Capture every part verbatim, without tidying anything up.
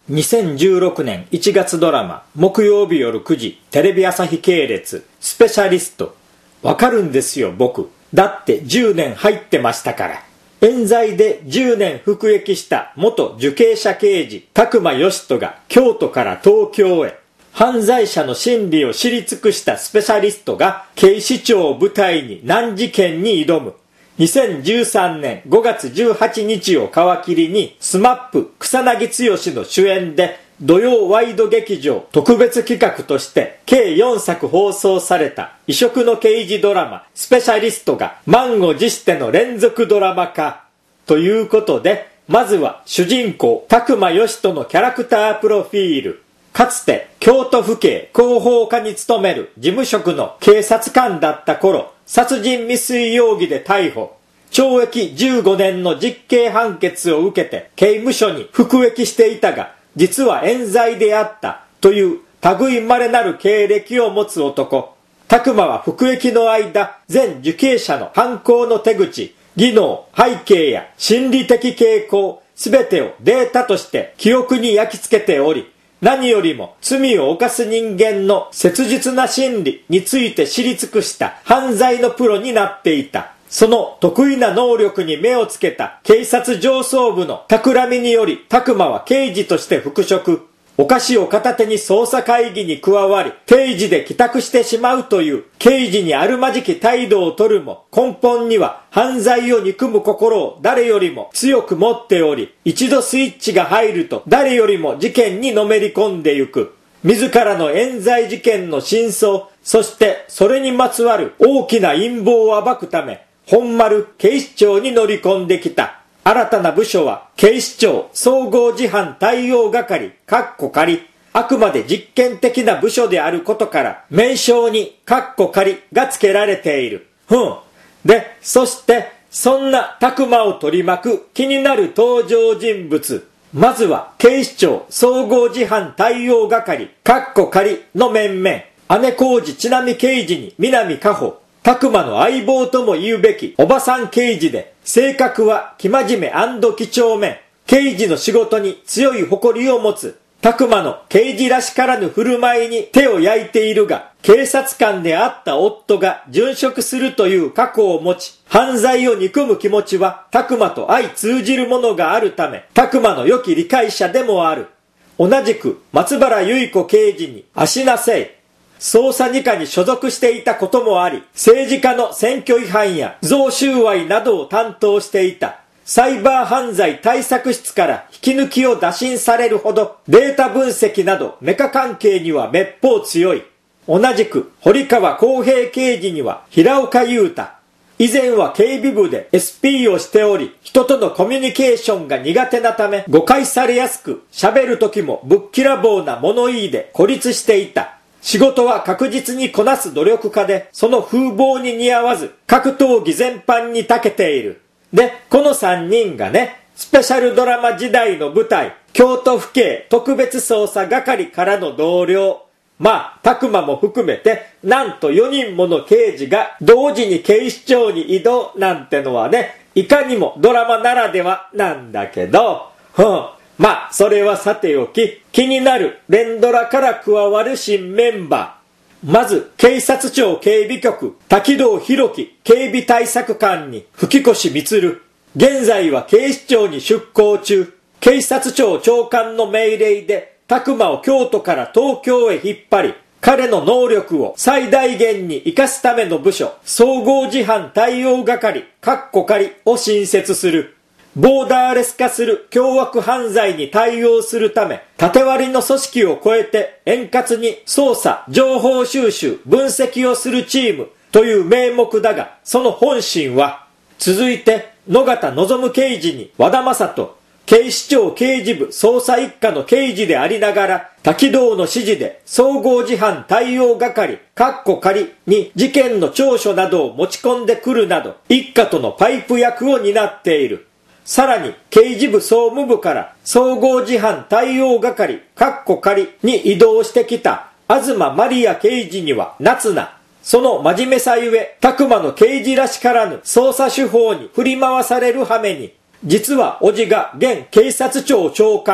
にせんじゅうろくねんいちがつドラマ、木曜日夜くじ、テレビ朝日系列、スペシャリスト。わかるんですよ、僕。だってじゅうねん入ってましたから。冤罪でじゅうねん服役した元受刑者刑事、宅間義人が京都から東京へ。犯罪者の心理を知り尽くしたスペシャリストが警視庁を舞台に難事件に挑む。にせんじゅうさんねんごがつじゅうはちにちを皮切りにスマップ草薙剛の主演で土曜ワイド劇場特別企画として計よんさく放送された異色の刑事ドラマスペシャリストが満を持しての連続ドラマ化ということで、まずは主人公宅間義人のキャラクタープロフィール。かつて京都府警広報課に勤める事務職の警察官だった頃、殺人未遂容疑で逮捕。懲役じゅうごねんの実刑判決を受けて刑務所に服役していたが、実は冤罪であったという類稀なる経歴を持つ男。宅間は服役の間、全受刑者の犯行の手口、技能、背景や心理的傾向、すべてをデータとして記憶に焼き付けており、何よりも罪を犯す人間の切実な心理について知り尽くした犯罪のプロになっていた。その得意な能力に目をつけた警察上層部の企みにより、宅間は刑事として復職。お菓子を片手に捜査会議に加わり、定時で帰宅してしまうという刑事にあるまじき態度をとるも、根本には犯罪を憎む心を誰よりも強く持っており、一度スイッチが入ると誰よりも事件にのめり込んでゆく。自らの冤罪事件の真相、そしてそれにまつわる大きな陰謀を暴くため、本丸警視庁に乗り込んできた。新たな部署は警視庁総合事犯対応係かっこ仮。あくまで実験的な部署であることから名称にかっこ仮が付けられている。ふん。で、そしてそんな宅間を取り巻く気になる登場人物。まずは警視庁総合事犯対応係かっこ仮の面々。姉小路ちなみ刑事に南加穂。宅間の相棒とも言うべきおばさん刑事で、性格は生真面目&几帳面。刑事の仕事に強い誇りを持つ。宅間の刑事らしからぬ振る舞いに手を焼いているが、警察官であった夫が殉職するという過去を持ち、犯罪を憎む気持ちは宅間と相通じるものがあるため、宅間の良き理解者でもある。同じく松原由子刑事に足なせい。捜査二課に所属していたこともあり、政治家の選挙違反や贈収賄などを担当していた。サイバー犯罪対策室から引き抜きを打診されるほど、データ分析などメカ関係にはめっぽう強い。同じく堀川公平刑事には平岡裕太。以前は警備部で エスピー をしており、人とのコミュニケーションが苦手なため誤解されやすく、喋る時もぶっきらぼうな物言いで孤立していた。仕事は確実にこなす努力家で、その風貌に似合わず、格闘技全般に長けている。で、このさんにんがね、スペシャルドラマ時代の舞台、京都府警特別捜査係からの同僚。まあ、宅間も含めて、なんとよにんもの刑事が同時に警視庁に移動なんてのはね、いかにもドラマならではなんだけど、ふん。まあ、それはさておき、気になる連ドラから加わる新メンバー。まず、警察庁警備局、滝堂博樹警備対策官に吹越充。現在は警視庁に出向中。警察庁長官の命令で、宅間を京都から東京へ引っ張り、彼の能力を最大限に活かすための部署、総合事犯対応係、かっこ仮を新設する。ボーダーレス化する凶悪犯罪に対応するため、縦割りの組織を超えて円滑に捜査、情報収集、分析をするチームという名目だが、その本心は、続いて野方望刑事に和田正人、警視庁刑事部捜査一課の刑事でありながら、滝堂の指示で総合事犯対応係、かっこ仮に事件の調書などを持ち込んでくるなど、一課とのパイプ役を担っている。さらに、刑事部総務部から総合事犯対応係、かっこ仮に移動してきた東マリア刑事には夏菜。その真面目さゆえ、宅間の刑事らしからぬ捜査手法に振り回される羽目に、実は叔父が現警察庁長官、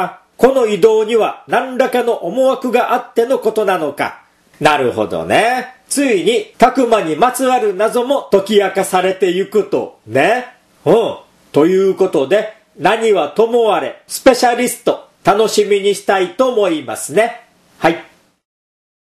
この移動には何らかの思惑があってのことなのか。なるほどね。ついに、拓磨にまつわる謎も解き明かされてゆくとね。うん。ということで、何はともあれ、スペシャリスト、楽しみにしたいと思いますね。はい。